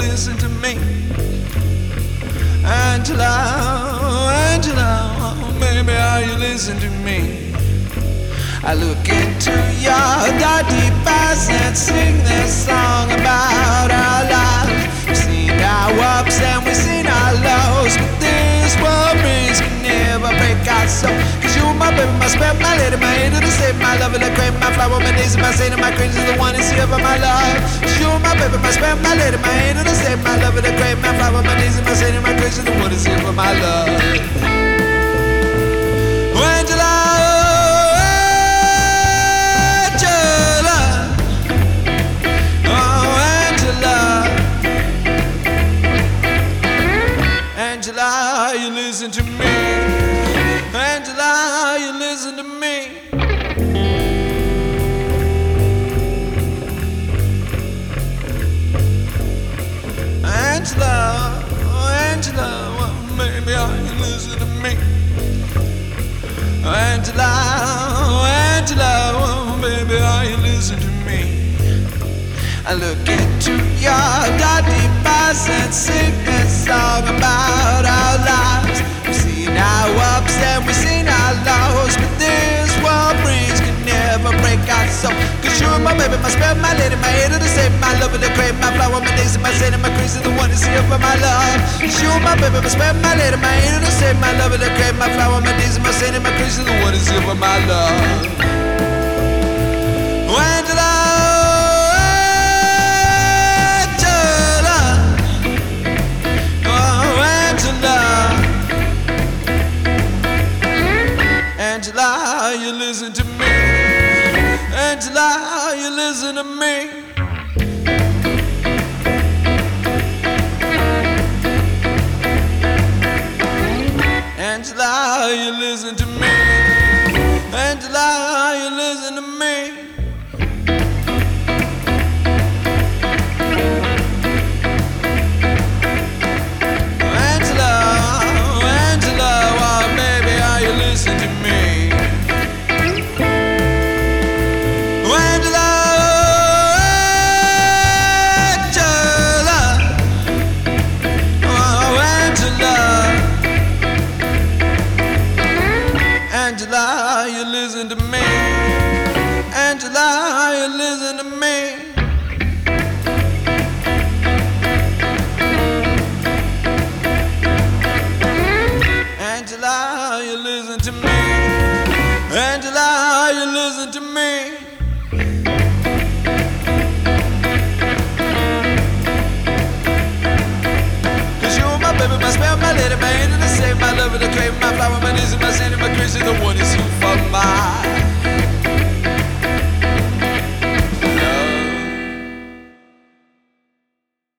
listen to me? Angela, Angela, baby, are you listening to me? I look into your deep eyes and sing this song about our lives. We've seen our ups and we've seen our lows, but this world brings can never break our soul. Cause you're my baby, my spirit, my lady, my angel to save, my love, the cream, my flower, my daisy, my saint, and my crazy, the one is here for my love. Cause you're my baby, my spirit, my lady, my angel to save, my love, the cream, my flower, my daisy, my saint, and my crazy, the one is here for my love. Angela, Angela, you listen to me. Angela, you listen to me. Angela, oh Angela, well, maybe you listen to me. Angela, oh Angela, well, maybe you listen to me. I look into your deep eyes and sing this song about our lives. We've seen our ups and we've seen our lows, but this world brings can never break our soul. Cause you're my baby, my spirit, my lady, my angel to save, my love, the cream, my flower, my daisy, my saint, and my crazy, the one is here for my love. Cause you're my baby, my spirit, my lady, my angel to save, my love, the cream, my flower, my daisy, my saint, and my crazy, the one is here for my love. Angela, Angela, you listen to me. Angela, you listen to me. Angela, you listen to me. Angela, you listen to me. Angela, you listen to me. Angela, you listen to me. Angela, you listen to me. Angela, you listen to me. Cause you're my baby, my spell, my lady, my angel to save, my love, the crave, my flower, my daisy, my saint, and my crazy, the one is you.